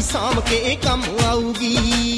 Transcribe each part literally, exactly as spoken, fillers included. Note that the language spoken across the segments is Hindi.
साम के कम आऊगी।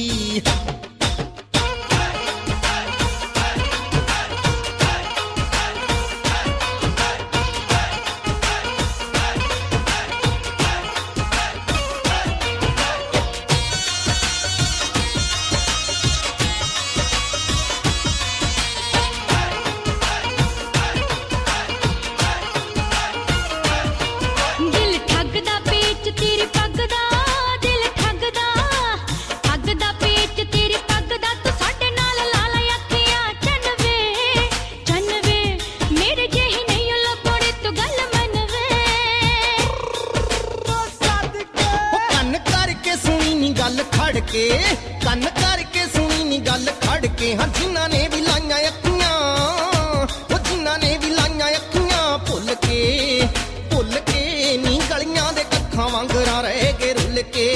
गल खड़ के कन करके सुनी नी गल खड़ के हाँ जिन्ना ने भी लाइया अखियां वो जिन्ना ने भी लाइया अखियां भुल के भुल के नी गलियां दे कक्खां वांगरा रह गए रुल के।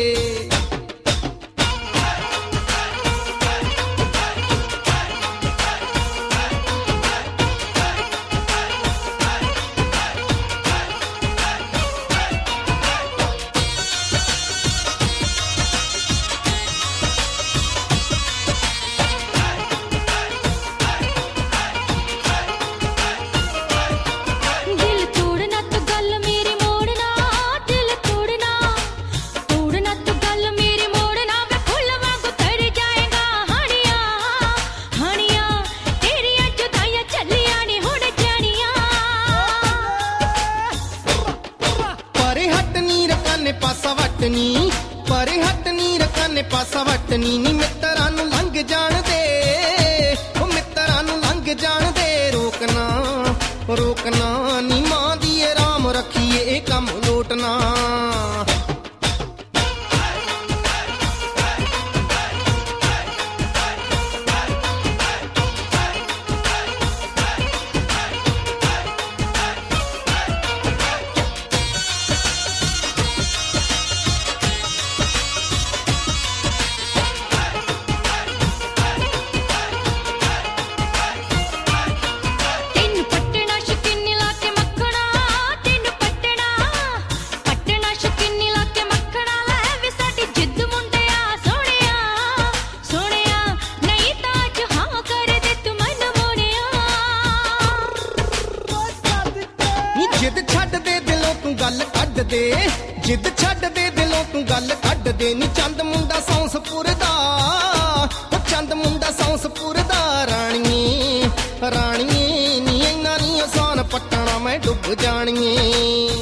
पासा वटनी परे हटनी रकाने पासा वटनी नी मित्तरां नूं लंघ जाण दे ओ मित्तरां नूं लंघ जाण दे रोकना रोकना नी मां दी राम रखिए कम लोटना। जिद छड्ड दे दिलों तू गल कड्ड दे जिद छड्ड दे दिलों तू गल कड्ड दे नी चंद मुंडा सौंसपुर दा ओ चंद मुंडा सौंसपुर दा राणिए राणिए नी इन्ना नी आसान पट्टना मैं डुब जानिए।